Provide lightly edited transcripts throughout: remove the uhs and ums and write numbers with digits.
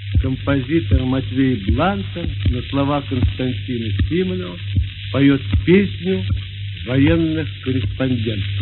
Композитор Матвей Бланцев на слова Константина Симонова поет песню военных корреспондентов.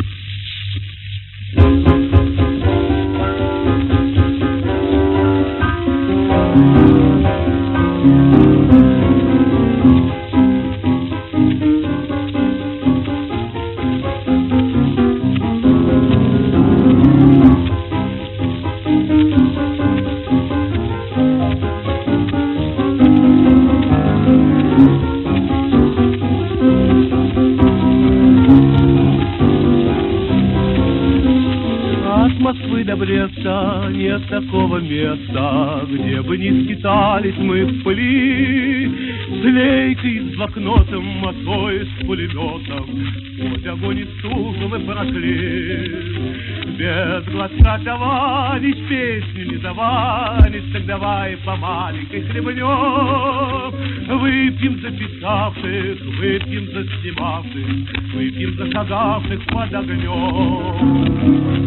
Москвы до Бреста нет такого места, где бы не скитались мы в пыли, с лейкой, с блокнотом, а то и с пулеметом, сквозь огонь и стужу мы прошли. Без глотка товарищ песнями завались, так давай по маленькой хлебнем. Выпьем за писавших, выпьем за снимавших, выпьем за шагавших под огнем.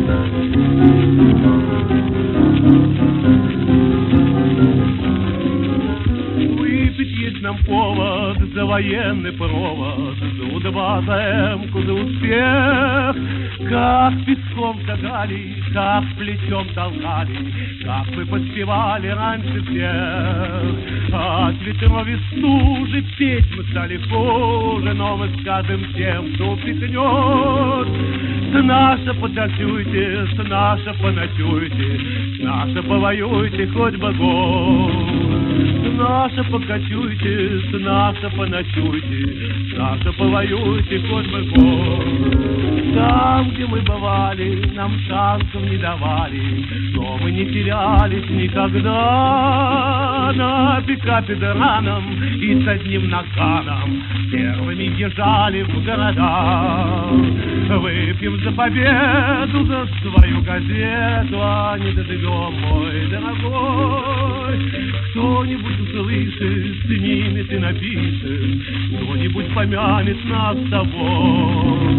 Выпить есть нам повод за военный провод, за У-2, за М-ку, за успех. Как песком шагали, как плечом толкали, как мы поспевали раньше всех. От ветров и стужи петь мы стали хуже, но мы скажем тем, кто прикнет. С наша потанцуйте, с наша поночуйте, с наша повоюйте хоть бы год. С наша покачуйте, с наша поночуйте, с наша повоюйте хоть бы год. Там, где мы бывали, нам шансов не давали, но мы не терялись никогда. На пикапе драном и с одним наганом первыми бежали в города. Выпьем за победу, за свою газету, а не доживем, мой дорогой. Кто-нибудь услышит, снимет и напишет, кто-нибудь помянет нас с тобой.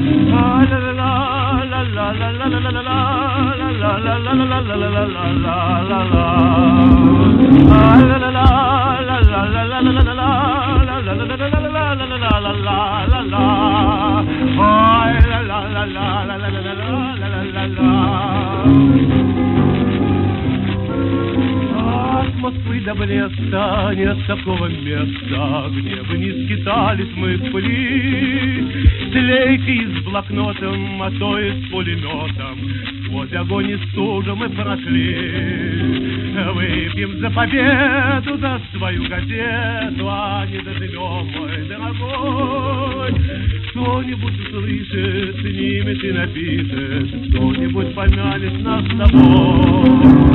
От Москвы до Бреста нет такого места, где бы не скитались мы в пыли, с лейкой, с блокнотом, а то и с пулеметом, сквозь огонь и стужу мы прошли. Выпьем за победу, за свою газету, а не доживем, мой дорогой. Кто-нибудь услышит, снимет и напишет, кто-нибудь помянет нас с тобой.